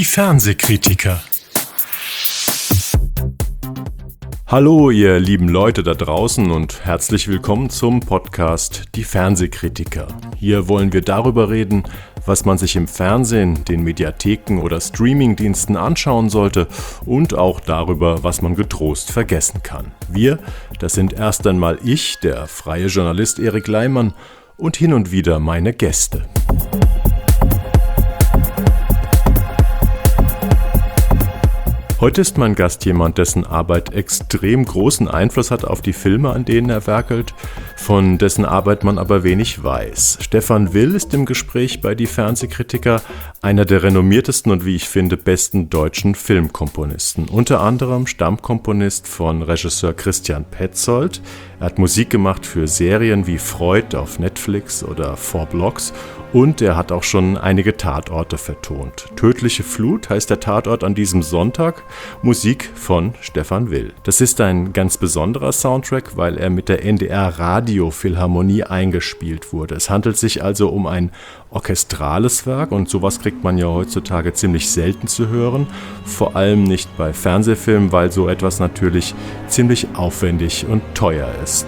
Fernsehkritiker. Hallo ihr lieben Leute da draußen und herzlich willkommen zum Podcast Die Fernsehkritiker. Hier wollen wir darüber reden, was man sich im Fernsehen, den Mediatheken oder Streamingdiensten anschauen sollte und auch darüber, was man getrost vergessen kann. Wir, das sind erst einmal ich, der freie Journalist Erik Leimann und hin und wieder meine Gäste. Heute ist mein Gast jemand, dessen Arbeit extrem großen Einfluss hat auf die Filme, an denen er werkelt, von dessen Arbeit man aber wenig weiß. Stefan Will ist im Gespräch bei Die Fernsehkritiker, einer der renommiertesten und wie ich finde besten deutschen Filmkomponisten. Unter anderem Stammkomponist von Regisseur Christian Petzold. Er hat Musik gemacht für Serien wie Freud auf Netflix oder 4 Blocks und er hat auch schon einige Tatorte vertont. Tödliche Flut heißt der Tatort an diesem Sonntag, Musik von Stefan Will. Das ist ein ganz besonderer Soundtrack, weil er mit der NDR Radiophilharmonie eingespielt wurde. Es handelt sich also um ein orchestrales Werk und sowas kriegt man ja heutzutage ziemlich selten zu hören, vor allem nicht bei Fernsehfilmen, weil so etwas natürlich ziemlich aufwendig und teuer ist.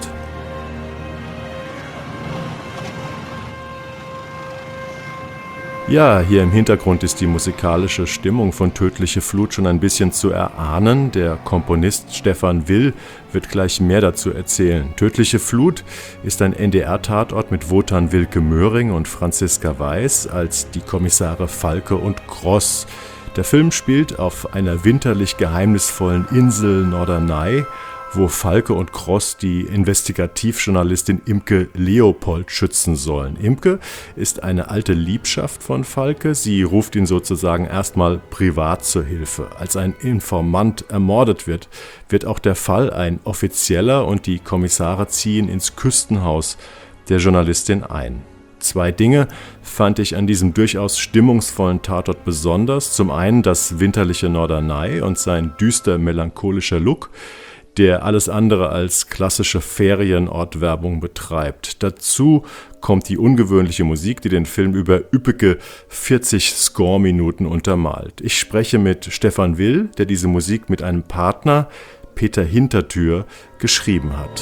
Ja, hier im Hintergrund ist die musikalische Stimmung von Tödliche Flut schon ein bisschen zu erahnen. Der Komponist Stefan Will wird gleich mehr dazu erzählen. Tödliche Flut ist ein NDR-Tatort mit Wotan Wilke Möhring und Franziska Weiß als die Kommissare Falke und Gross. Der Film spielt auf einer winterlich geheimnisvollen Insel Norderney, wo Falke und Gross die Investigativjournalistin Imke Leopold schützen sollen. Imke ist eine alte Liebschaft von Falke. Sie ruft ihn sozusagen erstmal privat zur Hilfe. Als ein Informant ermordet wird, wird auch der Fall ein offizieller und die Kommissare ziehen ins Küstenhaus der Journalistin ein. 2 Dinge fand ich an diesem durchaus stimmungsvollen Tatort besonders. Zum einen das winterliche Norderney und sein düster melancholischer Look, der alles andere als klassische Ferienortwerbung betreibt. Dazu kommt die ungewöhnliche Musik, die den Film über üppige 40 Score-Minuten untermalt. Ich spreche mit Stefan Will, der diese Musik mit einem Partner, Peter Hintertür, geschrieben hat.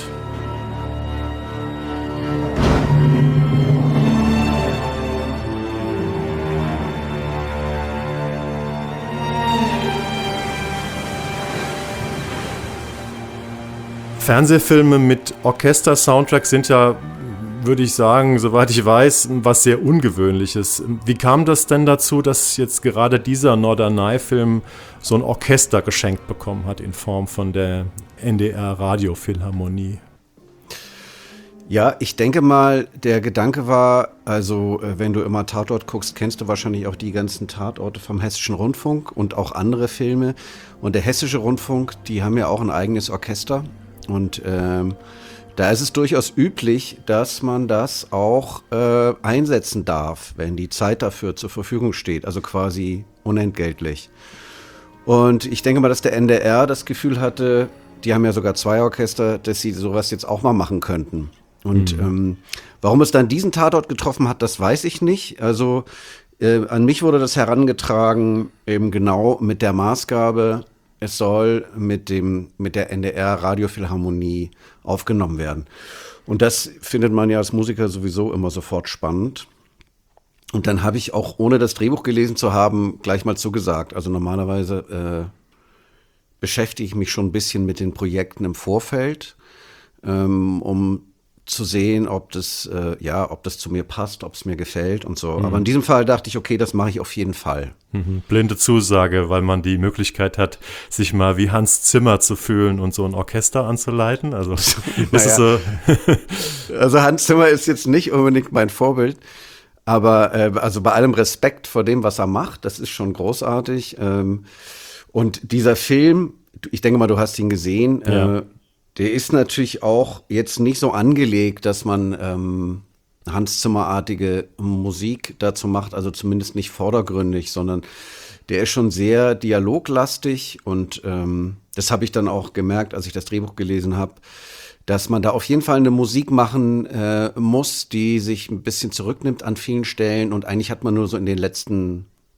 Fernsehfilme mit Orchester-Soundtrack sind ja, würde ich sagen, soweit ich weiß, was sehr Ungewöhnliches. Wie kam das denn dazu, dass jetzt gerade dieser Norderney-Film so ein Orchester geschenkt bekommen hat in Form von der NDR Radiophilharmonie? Ja, ich denke mal, der Gedanke war, also wenn du immer Tatort guckst, kennst du wahrscheinlich auch die ganzen Tatorte vom Hessischen Rundfunk und auch andere Filme. Und der Hessische Rundfunk, die haben ja auch ein eigenes Orchester. Und da ist es durchaus üblich, dass man das auch einsetzen darf, wenn die Zeit dafür zur Verfügung steht, also quasi unentgeltlich. Und ich denke mal, dass der NDR das Gefühl hatte, die haben ja sogar 2 Orchester, dass sie sowas jetzt auch mal machen könnten. Und warum es dann diesen Tatort getroffen hat, das weiß ich nicht. Also an mich wurde das herangetragen, eben genau mit der Maßgabe, es soll mit der NDR Radiophilharmonie aufgenommen werden. Und das findet man ja als Musiker sowieso immer sofort spannend. Und dann habe ich auch, ohne das Drehbuch gelesen zu haben, gleich mal zugesagt. Also normalerweise beschäftige ich mich schon ein bisschen mit den Projekten im Vorfeld, um zu sehen, ob das zu mir passt, ob es mir gefällt und so. Aber in diesem Fall dachte ich, okay, das mache ich auf jeden Fall. Blinde Zusage, weil man die Möglichkeit hat, sich mal wie Hans Zimmer zu fühlen und so ein Orchester anzuleiten. Also ist es so. Also Hans Zimmer ist jetzt nicht unbedingt mein Vorbild, aber also bei allem Respekt vor dem, was er macht, das ist schon großartig. Und dieser Film, ich denke mal, du hast ihn gesehen. Ja. Der ist natürlich auch jetzt nicht so angelegt, dass man Hans-Zimmer-artige Musik dazu macht, also zumindest nicht vordergründig, sondern der ist schon sehr dialoglastig und das habe ich dann auch gemerkt, als ich das Drehbuch gelesen habe, dass man da auf jeden Fall eine Musik machen muss, die sich ein bisschen zurücknimmt an vielen Stellen und eigentlich hat man nur so in den letzten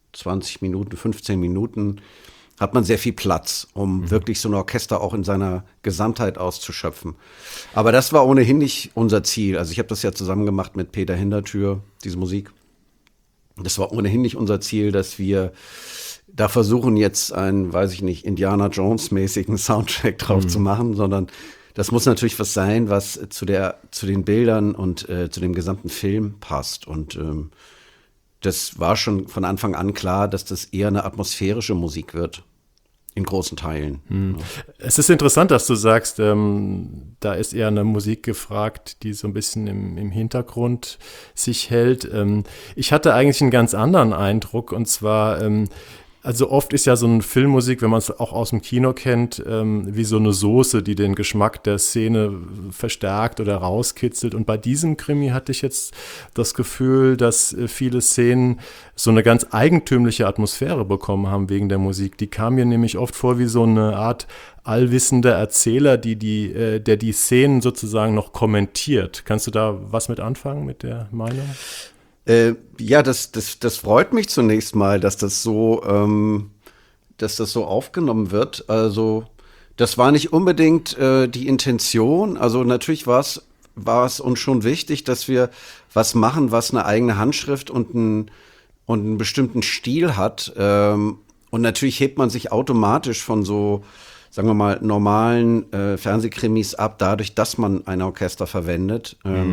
20 Minuten, 15 Minuten, hat man sehr viel Platz, um wirklich so ein Orchester auch in seiner Gesamtheit auszuschöpfen. Aber das war ohnehin nicht unser Ziel. Also ich habe das ja zusammen gemacht mit Peter Hintertür, diese Musik. Das war ohnehin nicht unser Ziel, dass wir da versuchen, jetzt einen, weiß ich nicht, Indiana Jones-mäßigen Soundtrack drauf zu machen, sondern das muss natürlich was sein, was zu den Bildern und zu dem gesamten Film passt. Und das war schon von Anfang an klar, dass das eher eine atmosphärische Musik wird. In großen Teilen. Es ist interessant, dass du sagst, da ist eher eine Musik gefragt, die so ein bisschen im Hintergrund sich hält. Ich hatte eigentlich einen ganz anderen Eindruck, und zwar, also oft ist ja so eine Filmmusik, wenn man es auch aus dem Kino kennt, wie so eine Soße, die den Geschmack der Szene verstärkt oder rauskitzelt. Und bei diesem Krimi hatte ich jetzt das Gefühl, dass viele Szenen so eine ganz eigentümliche Atmosphäre bekommen haben wegen der Musik. Die kam mir nämlich oft vor wie so eine Art allwissender Erzähler, der die Szenen sozusagen noch kommentiert. Kannst du da was mit anfangen, mit der Meinung? Ja, das freut mich zunächst mal, dass das so aufgenommen wird. Also das war nicht unbedingt die Intention. Also natürlich war es uns schon wichtig, dass wir was machen, was eine eigene Handschrift und einen bestimmten Stil hat. Und natürlich hebt man sich automatisch von so, sagen wir mal, normalen Fernsehkrimis ab, dadurch, dass man ein Orchester verwendet.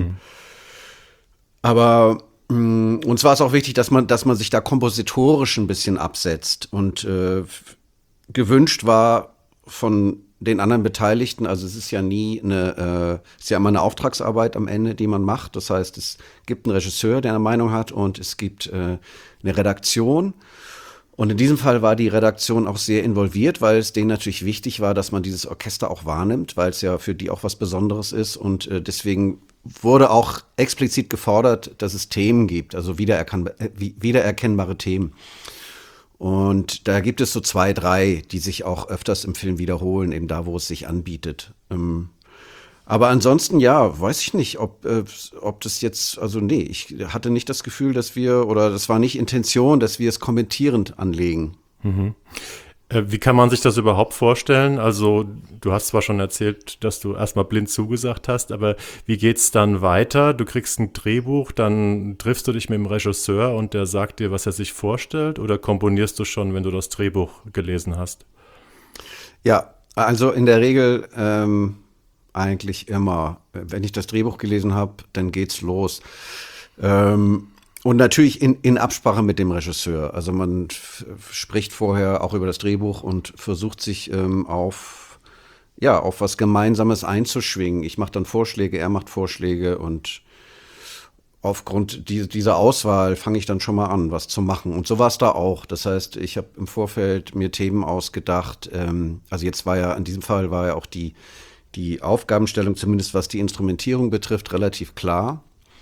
Aber uns war es auch wichtig, dass man sich da kompositorisch ein bisschen absetzt. Und gewünscht war von den anderen Beteiligten, also es ist ja ist ja immer eine Auftragsarbeit am Ende, die man macht. Das heißt, es gibt einen Regisseur, der eine Meinung hat, und es gibt eine Redaktion. Und in diesem Fall war die Redaktion auch sehr involviert, weil es denen natürlich wichtig war, dass man dieses Orchester auch wahrnimmt, weil es ja für die auch was Besonderes ist. Und deswegen wurde auch explizit gefordert, dass es Themen gibt, also wiedererkennbare Themen. Und da gibt es so 2, 3, die sich auch öfters im Film wiederholen, eben da, wo es sich anbietet. Aber ansonsten, ja, weiß ich nicht, ob das jetzt, also nee, ich hatte nicht das Gefühl, oder das war nicht Intention, dass wir es kommentierend anlegen. Wie kann man sich das überhaupt vorstellen? Also du hast zwar schon erzählt, dass du erstmal blind zugesagt hast, aber wie geht's dann weiter? Du kriegst ein Drehbuch, dann triffst du dich mit dem Regisseur und der sagt dir, was er sich vorstellt, oder komponierst du schon, wenn du das Drehbuch gelesen hast? Ja, also in der Regel eigentlich immer. Wenn ich das Drehbuch gelesen habe, dann geht's los. Und natürlich in Absprache mit dem Regisseur. Also man spricht vorher auch über das Drehbuch und versucht sich auf was Gemeinsames einzuschwingen. Ich mache dann Vorschläge, er macht Vorschläge, und aufgrund dieser Auswahl fange ich dann schon mal an, was zu machen. Und so war es da auch. Das heißt, ich habe im Vorfeld mir Themen ausgedacht. Also jetzt in diesem Fall war ja auch die Aufgabenstellung, zumindest was die Instrumentierung betrifft, relativ klar.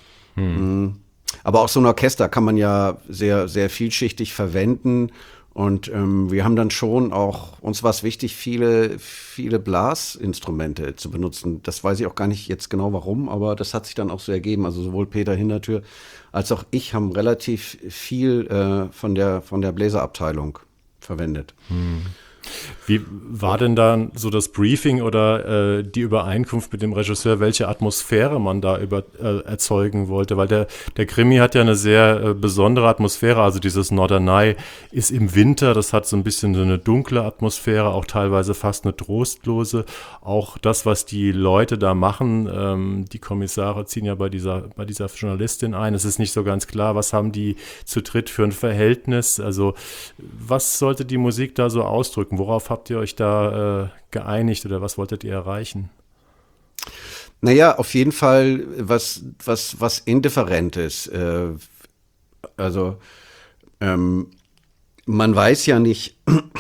Aber auch so ein Orchester kann man ja sehr, sehr vielschichtig verwenden. Und wir haben dann schon auch, uns war es wichtig, viele, viele Blasinstrumente zu benutzen. Das weiß ich auch gar nicht jetzt genau warum, aber das hat sich dann auch so ergeben. Also sowohl Peter Hintertür als auch ich haben relativ viel von der Bläserabteilung verwendet. Wie war denn dann so das Briefing oder die Übereinkunft mit dem Regisseur, welche Atmosphäre man da erzeugen wollte? Weil der Krimi hat ja eine sehr besondere Atmosphäre, also dieses Norderney ist im Winter, das hat so ein bisschen so eine dunkle Atmosphäre, auch teilweise fast eine trostlose. Auch das, was die Leute da machen, die Kommissare ziehen ja bei dieser Journalistin ein, es ist nicht so ganz klar, was haben die zu dritt für ein Verhältnis, also was sollte die Musik da so ausdrücken? Worauf habt ihr euch da geeinigt oder was wolltet ihr erreichen? Naja, auf jeden Fall was Indifferentes. Also man weiß ja nicht,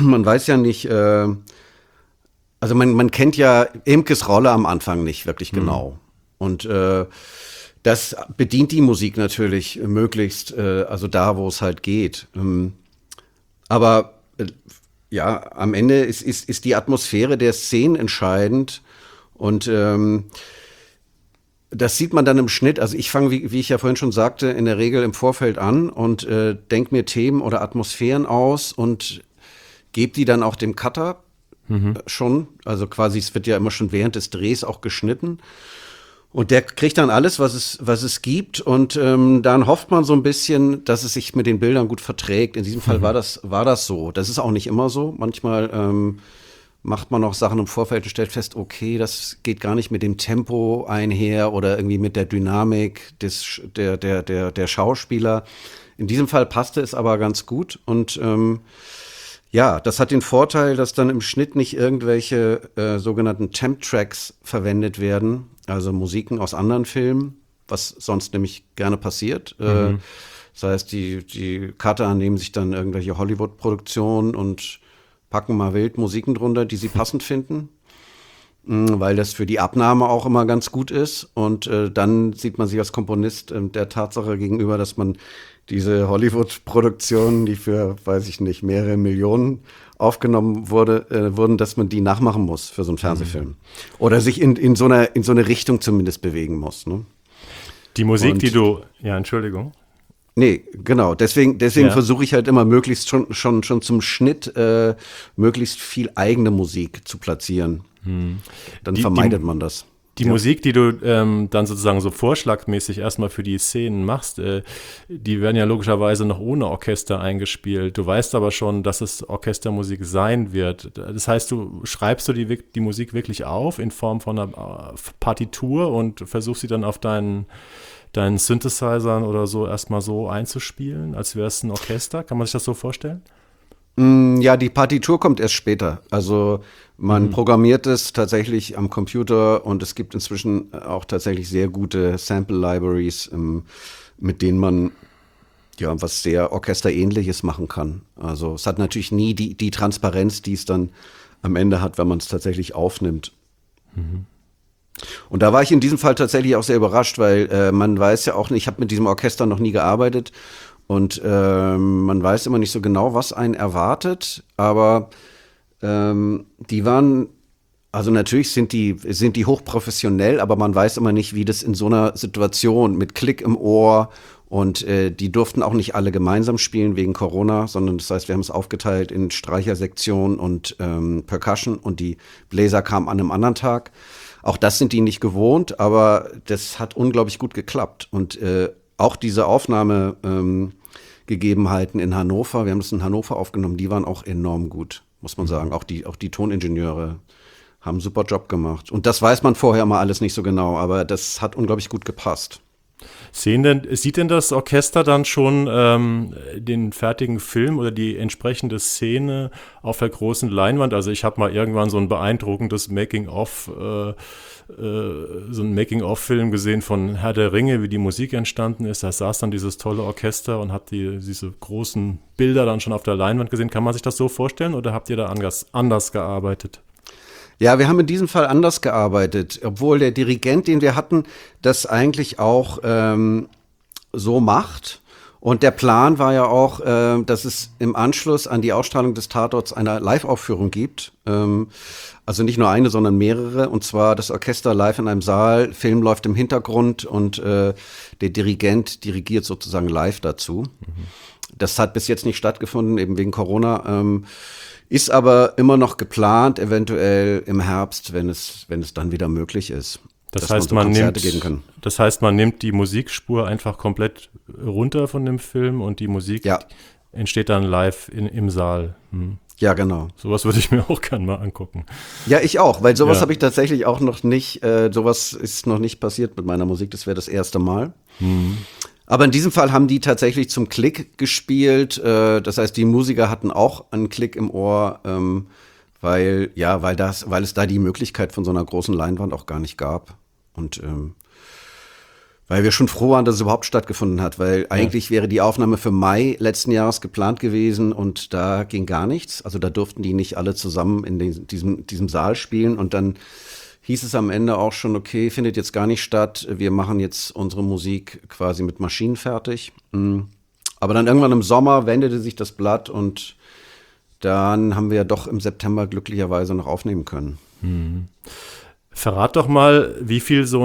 also man kennt ja Imkes Rolle am Anfang nicht wirklich genau. Und das bedient die Musik natürlich möglichst, also da, wo es halt geht. Aber ja, am Ende ist die Atmosphäre der Szenen entscheidend, und Das sieht man dann im Schnitt. Also ich fange, wie ich ja vorhin schon sagte, in der Regel im Vorfeld an und denke mir Themen oder Atmosphären aus und gebe die dann auch dem Cutter schon. Also quasi, es wird ja immer schon während des Drehs auch geschnitten. Und der kriegt dann alles, was es gibt. Und dann hofft man so ein bisschen, dass es sich mit den Bildern gut verträgt. In diesem Fall war das so. Das ist auch nicht immer so. Manchmal macht man auch Sachen im Vorfeld und stellt fest, okay, das geht gar nicht mit dem Tempo einher oder irgendwie mit der Dynamik der Schauspieler. In diesem Fall passte es aber ganz gut und ja, das hat den Vorteil, dass dann im Schnitt nicht irgendwelche sogenannten Temp-Tracks verwendet werden, also Musiken aus anderen Filmen, was sonst nämlich gerne passiert. Das heißt, die Cutter nehmen sich dann irgendwelche Hollywood-Produktionen und packen mal wild Musiken drunter, die sie passend finden, weil das für die Abnahme auch immer ganz gut ist. Und dann sieht man sich als Komponist der Tatsache gegenüber, dass man diese Hollywood-Produktionen, die für, weiß ich nicht, mehrere Millionen aufgenommen wurden, dass man die nachmachen muss für so einen Fernsehfilm. Oder sich in so eine Richtung zumindest bewegen muss. Ne? Die Musik, ja, Entschuldigung. Nee, genau. Deswegen versuche ich halt immer möglichst schon zum Schnitt möglichst viel eigene Musik zu platzieren. Dann vermeidet man das. Die Musik, die du dann sozusagen so vorschlagmäßig erstmal für die Szenen machst, die werden ja logischerweise noch ohne Orchester eingespielt. Du weißt aber schon, dass es Orchestermusik sein wird. Das heißt, du schreibst die Musik wirklich auf in Form von einer Partitur und versuchst sie dann auf deinen Synthesizern oder so erstmal so einzuspielen, als wäre es ein Orchester. Kann man sich das so vorstellen? Ja, die Partitur kommt erst später. Also man programmiert es tatsächlich am Computer und es gibt inzwischen auch tatsächlich sehr gute Sample-Libraries, mit denen man ja was sehr Orchesterähnliches machen kann. Also es hat natürlich nie die Transparenz, die es dann am Ende hat, wenn man es tatsächlich aufnimmt. Und da war ich in diesem Fall tatsächlich auch sehr überrascht, weil man weiß ja auch nicht, ich habe mit diesem Orchester noch nie gearbeitet und man weiß immer nicht so genau, was einen erwartet, aber die waren, also natürlich sind die hochprofessionell, aber man weiß immer nicht, wie das in so einer Situation mit Klick im Ohr und die durften auch nicht alle gemeinsam spielen wegen Corona, sondern das heißt, wir haben es aufgeteilt in Streichersektion und Percussion und die Bläser kamen an einem anderen Tag. Auch das sind die nicht gewohnt, aber das hat unglaublich gut geklappt. Und auch diese Aufnahmegegebenheiten in Hannover, wir haben das in Hannover aufgenommen, die waren auch enorm gut, muss man sagen. Auch die Toningenieure haben einen super Job gemacht. Und das weiß man vorher mal alles nicht so genau, aber das hat unglaublich gut gepasst. Sieht denn das Orchester dann schon den fertigen Film oder die entsprechende Szene auf der großen Leinwand? Also ich habe mal irgendwann so ein beeindruckendes so einen Making-of-Film gesehen von Herr der Ringe, wie die Musik entstanden ist. Da saß dann dieses tolle Orchester und hat diese großen Bilder dann schon auf der Leinwand gesehen. Kann man sich das so vorstellen oder habt ihr da anders gearbeitet? Ja, wir haben in diesem Fall anders gearbeitet, obwohl der Dirigent, den wir hatten, das eigentlich auch so macht. Und der Plan war ja auch, dass es im Anschluss an die Ausstrahlung des Tatorts eine Live-Aufführung gibt. Also nicht nur eine, sondern mehrere. Und zwar das Orchester live in einem Saal, Film läuft im Hintergrund und der Dirigent dirigiert sozusagen live dazu. Das hat bis jetzt nicht stattgefunden, eben wegen Corona. Ist aber immer noch geplant, eventuell im Herbst, wenn es dann wieder möglich ist. Das heißt, man nimmt die Musikspur einfach komplett runter von dem Film und die Musik entsteht dann live im Saal. Ja, genau. Sowas würde ich mir auch gerne mal angucken. Ja, ich auch, weil sowas habe ich tatsächlich auch noch nicht, sowas ist noch nicht passiert mit meiner Musik, das wäre das erste Mal. Aber in diesem Fall haben die tatsächlich zum Klick gespielt. Das heißt, die Musiker hatten auch einen Klick im Ohr, weil es da die Möglichkeit von so einer großen Leinwand auch gar nicht gab. Und weil wir schon froh waren, dass es überhaupt stattgefunden hat, weil eigentlich wäre die Aufnahme für Mai letzten Jahres geplant gewesen und da ging gar nichts. Also da durften die nicht alle zusammen in diesem Saal spielen und dann hieß es am Ende auch schon, okay, findet jetzt gar nicht statt, wir machen jetzt unsere Musik quasi mit Maschinen fertig. Aber dann irgendwann im Sommer wendete sich das Blatt und dann haben wir ja doch im September glücklicherweise noch aufnehmen können. Verrat doch mal, wie viel so ein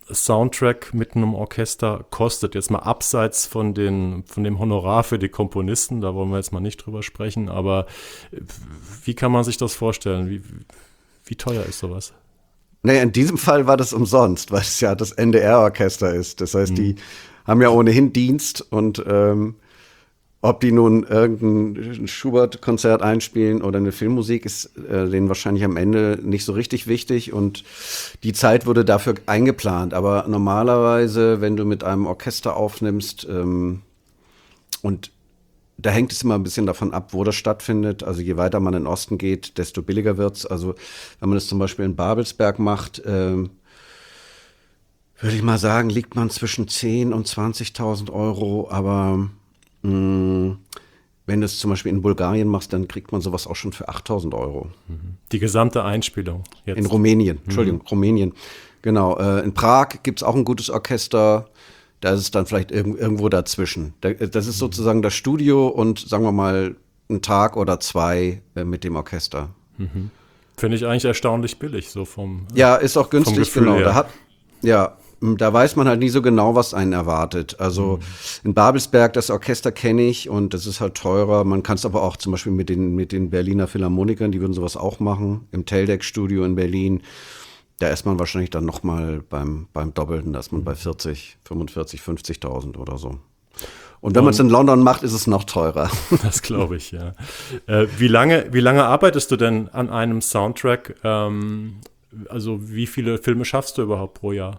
Soundtrack mit einem Orchester kostet. Jetzt mal abseits von dem Honorar für die Komponisten, da wollen wir jetzt mal nicht drüber sprechen, aber wie kann man sich das vorstellen? Wie teuer ist sowas? Naja, in diesem Fall war das umsonst, weil es ja das NDR-Orchester ist. Das heißt, die haben ja ohnehin Dienst und ob die nun irgendein Schubert-Konzert einspielen oder eine Filmmusik, ist denen wahrscheinlich am Ende nicht so richtig wichtig und die Zeit wurde dafür eingeplant. Aber normalerweise, wenn du mit einem Orchester aufnimmst und da hängt es immer ein bisschen davon ab, wo das stattfindet. Also je weiter man in den Osten geht, desto billiger wird's. Also wenn man das zum Beispiel in Babelsberg macht, würde ich mal sagen, liegt man zwischen 10.000 und 20.000 Euro. Aber wenn du es zum Beispiel in Bulgarien machst, dann kriegt man sowas auch schon für 8.000 Euro. Die gesamte Einspielung jetzt. In Rumänien, Entschuldigung, Rumänien. Genau, in Prag gibt es auch ein gutes Orchester. Da ist es dann vielleicht irgendwo dazwischen. Das ist sozusagen das Studio und sagen wir mal einen Tag oder zwei mit dem Orchester. Finde ich eigentlich erstaunlich billig, so vom Ja, ist auch günstig, genau. Her. Da weiß man halt nie so genau, was einen erwartet. Also in Babelsberg, das Orchester kenne ich und das ist halt teurer. Man kann es aber auch zum Beispiel mit den Berliner Philharmonikern, die würden sowas auch machen, im Teldec-Studio in Berlin. Da ist man wahrscheinlich dann noch mal beim Doppelten, da ist man bei 40, 45, 50.000 oder so. Und wenn man es in London macht, ist es noch teurer. Das glaube ich, ja. Wie lange arbeitest du denn an einem Soundtrack? Also wie viele Filme schaffst du überhaupt pro Jahr?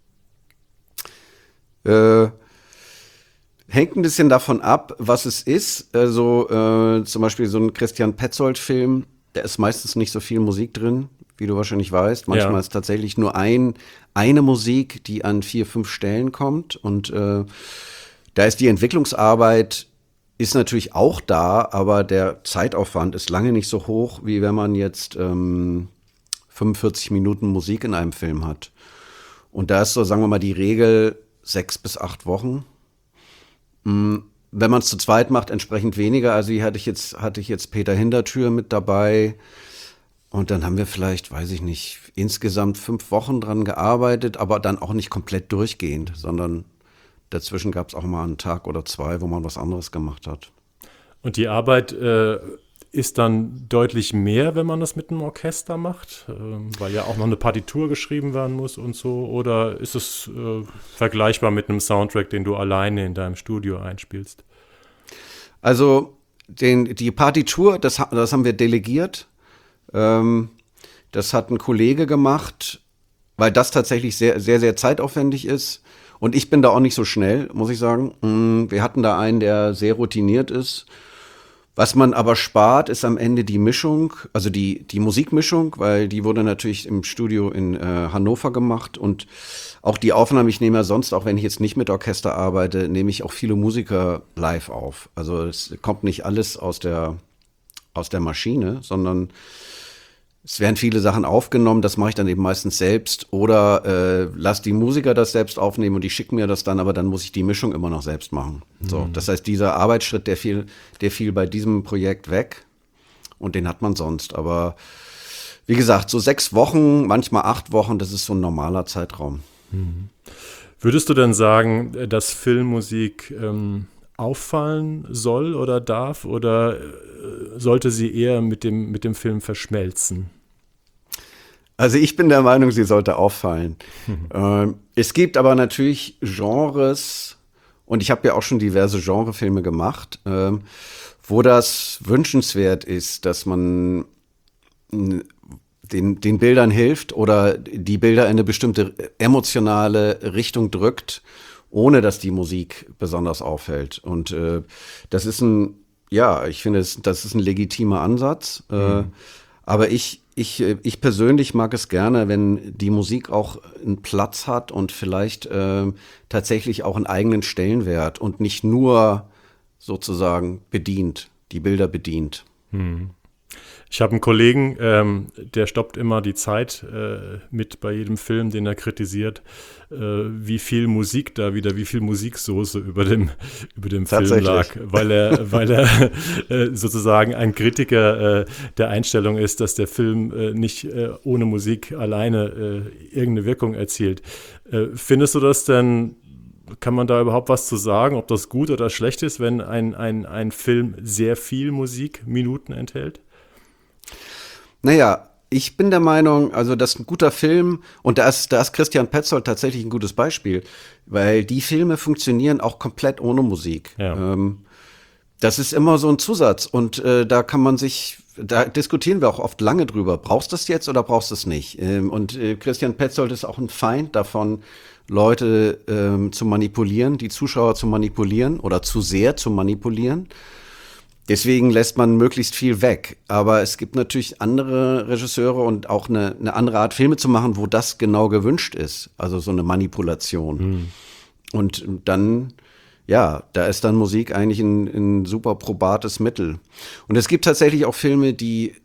Hängt ein bisschen davon ab, was es ist. Also zum Beispiel so ein Christian Petzold-Film, da ist meistens nicht so viel Musik drin, wie du wahrscheinlich weißt. Manchmal ist tatsächlich nur eine Musik, die an 4, 5 Stellen kommt. Und da ist die Entwicklungsarbeit ist natürlich auch da, aber der Zeitaufwand ist lange nicht so hoch, wie wenn man jetzt 45 Minuten Musik in einem Film hat. Und da ist so, sagen wir mal, die Regel 6 bis 8 Wochen. Wenn man es zu zweit macht, entsprechend weniger. Also hier hatte ich jetzt Peter Hintertür mit dabei. Und dann haben wir vielleicht, weiß ich nicht, insgesamt 5 Wochen dran gearbeitet, aber dann auch nicht komplett durchgehend, sondern dazwischen gab es auch mal einen Tag oder 2, wo man was anderes gemacht hat. Und die Arbeit ist dann deutlich mehr, wenn man das mit einem Orchester macht, weil ja auch noch eine Partitur geschrieben werden muss und so, oder ist es vergleichbar mit einem Soundtrack, den du alleine in deinem Studio einspielst? Also die Partitur, das haben wir delegiert. Das hat ein Kollege gemacht, weil das tatsächlich sehr, sehr, sehr zeitaufwendig ist. Und ich bin da auch nicht so schnell, muss ich sagen. Wir hatten da einen, der sehr routiniert ist. Was man aber spart, ist am Ende die Mischung, also die Musikmischung, weil die wurde natürlich im Studio in Hannover gemacht. Und auch die Aufnahme, ich nehme ja sonst, auch wenn ich jetzt nicht mit Orchester arbeite, nehme ich auch viele Musiker live auf. Also es kommt nicht alles aus der Maschine, sondern es werden viele Sachen aufgenommen, das mache ich dann eben meistens selbst oder lass die Musiker das selbst aufnehmen und die schicken mir das dann, aber dann muss ich die Mischung immer noch selbst machen. So, das heißt, dieser Arbeitsschritt, der fiel bei diesem Projekt weg und den hat man sonst. Aber wie gesagt, so 6 Wochen, manchmal 8 Wochen, das ist so ein normaler Zeitraum. Würdest du denn sagen, dass Filmmusik auffallen soll oder darf oder sollte sie eher mit dem Film verschmelzen? Also ich bin der Meinung, sie sollte auffallen. Es gibt aber natürlich Genres, und ich habe ja auch schon diverse Genrefilme gemacht, wo das wünschenswert ist, dass man den Bildern hilft oder die Bilder in eine bestimmte emotionale Richtung drückt, ohne dass die Musik besonders auffällt. Und das ist ich finde, das ist ein legitimer Ansatz. Aber ich persönlich mag es gerne, wenn die Musik auch einen Platz hat und vielleicht tatsächlich auch einen eigenen Stellenwert und nicht nur sozusagen die Bilder bedient. Ich habe einen Kollegen, der stoppt immer die Zeit mit bei jedem Film, den er kritisiert, wie viel Musiksoße über dem Film lag, weil er sozusagen ein Kritiker der Einstellung ist, dass der Film nicht ohne Musik alleine irgendeine Wirkung erzielt. Findest du das denn? Kann man da überhaupt was zu sagen, ob das gut oder schlecht ist, wenn ein Film sehr viel Musikminuten enthält? Naja, ich bin der Meinung, also das ist ein guter Film und da ist Christian Petzold tatsächlich ein gutes Beispiel, weil die Filme funktionieren auch komplett ohne Musik. Ja. Das ist immer so ein Zusatz und da diskutieren wir auch oft lange drüber. Brauchst du das jetzt oder brauchst du es nicht? Und Christian Petzold ist auch ein Feind davon, Leute zu manipulieren, die Zuschauer zu manipulieren oder zu sehr zu manipulieren. Deswegen lässt man möglichst viel weg. Aber es gibt natürlich andere Regisseure und auch eine andere Art, Filme zu machen, wo das genau gewünscht ist. Also so eine Manipulation. Und dann, ja, da ist dann Musik eigentlich ein super probates Mittel. Und es gibt tatsächlich auch Filme, die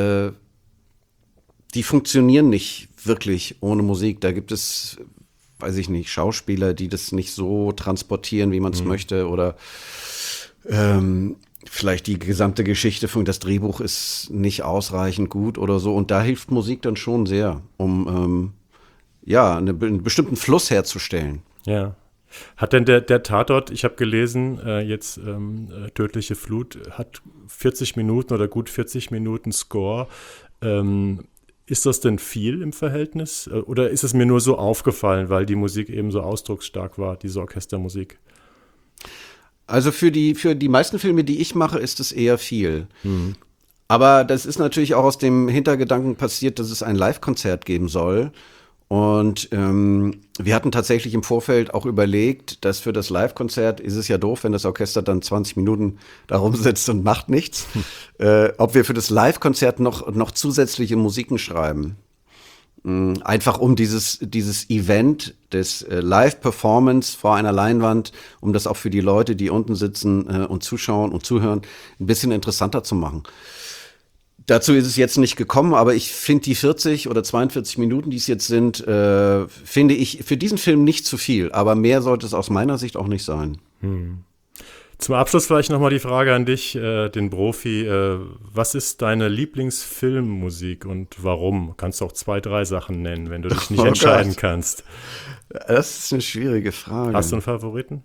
funktionieren nicht wirklich ohne Musik. Da gibt es, weiß ich nicht, Schauspieler, die das nicht so transportieren, wie man es möchte. Oder vielleicht die gesamte Geschichte von das Drehbuch ist nicht ausreichend gut oder so. Und da hilft Musik dann schon sehr, um einen bestimmten Fluss herzustellen. Ja. Hat denn der Tatort, ich habe gelesen, Tödliche Flut, hat 40 Minuten oder gut 40 Minuten Score. Ist das denn viel im Verhältnis? Oder ist es mir nur so aufgefallen, weil die Musik eben so ausdrucksstark war, diese Orchestermusik? Also für die meisten Filme, die ich mache, ist es eher viel. Aber das ist natürlich auch aus dem Hintergedanken passiert, dass es ein Live-Konzert geben soll. Und wir hatten tatsächlich im Vorfeld auch überlegt, dass für das Live-Konzert ist es ja doof, wenn das Orchester dann 20 Minuten da rumsitzt und macht nichts. Ob wir für das Live-Konzert noch zusätzliche Musiken schreiben. Einfach um dieses Event des Live-Performance vor einer Leinwand, um das auch für die Leute, die unten sitzen und zuschauen und zuhören, ein bisschen interessanter zu machen. Dazu ist es jetzt nicht gekommen, aber ich finde die 40 oder 42 Minuten, die es jetzt sind, finde ich für diesen Film nicht zu viel. Aber mehr sollte es aus meiner Sicht auch nicht sein. Zum Abschluss vielleicht nochmal die Frage an dich, den Profi. Was ist deine Lieblingsfilmmusik und warum? Kannst du auch 2, 3 Sachen nennen, wenn du dich nicht entscheiden kannst. Das ist eine schwierige Frage. Hast du einen Favoriten?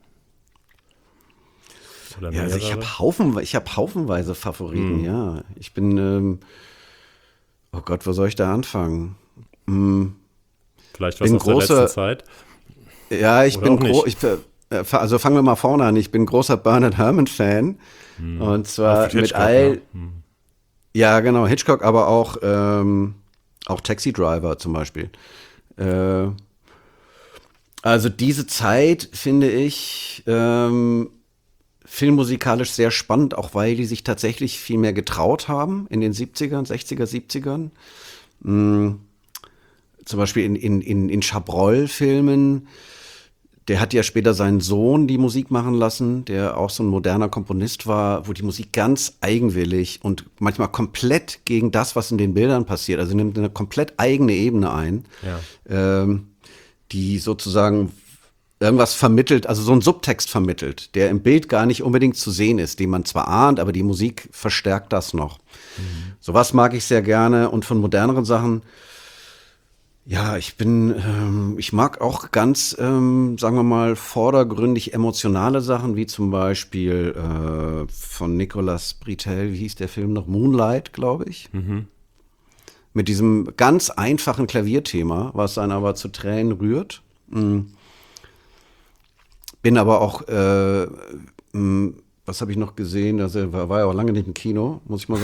Oder ja, also ich habe haufenweise Favoriten, ja. Ich bin, oh Gott, wo soll ich da anfangen? Vielleicht was aus der letzten Zeit? Ja, also fangen wir mal vorne an. Ich bin großer Bernard Herrmann-Fan. Und zwar mit ja, genau, Hitchcock, aber auch Taxi Driver zum Beispiel. Also diese Zeit finde ich filmmusikalisch sehr spannend, auch weil die sich tatsächlich viel mehr getraut haben in den 60er, 70ern. Zum Beispiel in Chabrol-Filmen. Der hat ja später seinen Sohn die Musik machen lassen, der auch so ein moderner Komponist war, wo die Musik ganz eigenwillig und manchmal komplett gegen das, was in den Bildern passiert, also nimmt eine komplett eigene Ebene ein, die sozusagen irgendwas vermittelt, also so einen Subtext vermittelt, der im Bild gar nicht unbedingt zu sehen ist, den man zwar ahnt, aber die Musik verstärkt das noch. Sowas mag ich sehr gerne und von moderneren Sachen, ja, ich mag auch ganz, sagen wir mal, vordergründig emotionale Sachen, wie zum Beispiel von Nicolas Britell, wie hieß der Film noch? Moonlight, glaube ich. Mit diesem ganz einfachen Klavierthema, was einen aber zu Tränen rührt. Bin aber auch, was habe ich noch gesehen? Also war ja auch lange nicht im Kino, muss ich mal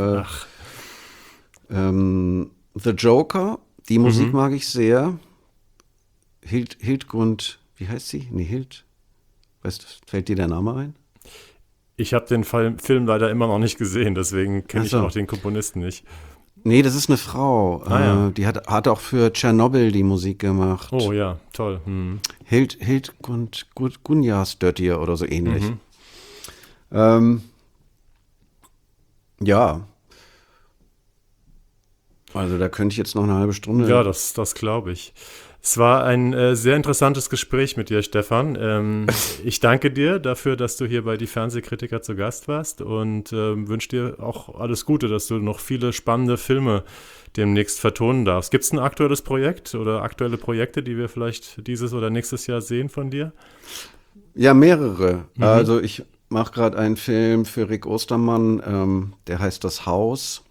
sagen. The Joker. Die Musik mag ich sehr. Hildgrund, wie heißt sie? Fällt dir der Name ein? Ich habe den Film leider immer noch nicht gesehen, deswegen kenne ich auch den Komponisten nicht. Nee, das ist eine Frau. Die hat auch für Tschernobyl die Musik gemacht. Oh ja, toll. Hildgrund Gunjarsdottir oder so ähnlich. Ja. Also da könnte ich jetzt noch eine halbe Stunde. Ja, das glaube ich. Es war ein sehr interessantes Gespräch mit dir, Stefan. Ich danke dir dafür, dass du hier bei Die Fernsehkritiker zu Gast warst und wünsche dir auch alles Gute, dass du noch viele spannende Filme demnächst vertonen darfst. Gibt es ein aktuelles Projekt oder aktuelle Projekte, die wir vielleicht dieses oder nächstes Jahr sehen von dir? Ja, mehrere. Also ich mache gerade einen Film für Rick Ostermann, der heißt Das Haus.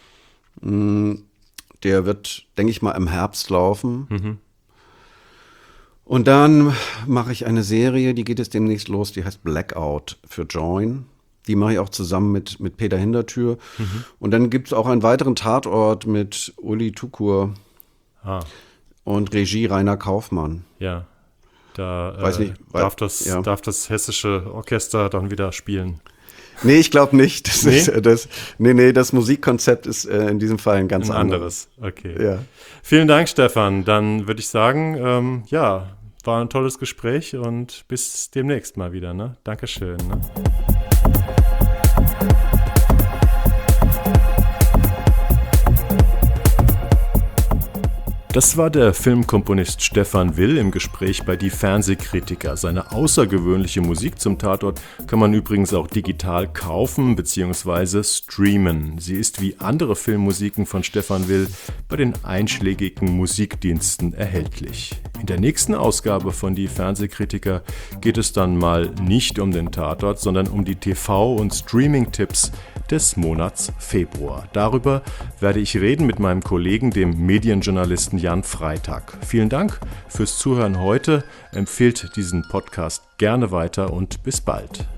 Der wird, denke ich mal, im Herbst laufen. Und dann mache ich eine Serie, die geht jetzt demnächst los, die heißt Blackout für Join. Die mache ich auch zusammen mit Peter Hintertür. Und dann gibt es auch einen weiteren Tatort mit Uli Tukur und Regie Rainer Kaufmann. Ja, da Weiß nicht, darf das hessische Orchester dann wieder spielen. Nee, ich glaube nicht. Nee? Das Musikkonzept ist in diesem Fall ein ganz anderes. Okay. Ja. Vielen Dank, Stefan. Dann würde ich sagen, war ein tolles Gespräch und bis demnächst mal wieder. Ne? Dankeschön. Ne? Das war der Filmkomponist Stefan Will im Gespräch bei Die Fernsehkritiker. Seine außergewöhnliche Musik zum Tatort kann man übrigens auch digital kaufen bzw. streamen. Sie ist wie andere Filmmusiken von Stefan Will bei den einschlägigen Musikdiensten erhältlich. In der nächsten Ausgabe von Die Fernsehkritiker geht es dann mal nicht um den Tatort, sondern um die TV- und Streaming-Tipps des Monats Februar. Darüber werde ich reden mit meinem Kollegen, dem Medienjournalisten Jan Freitag. Vielen Dank fürs Zuhören heute. Empfehlt diesen Podcast gerne weiter und bis bald.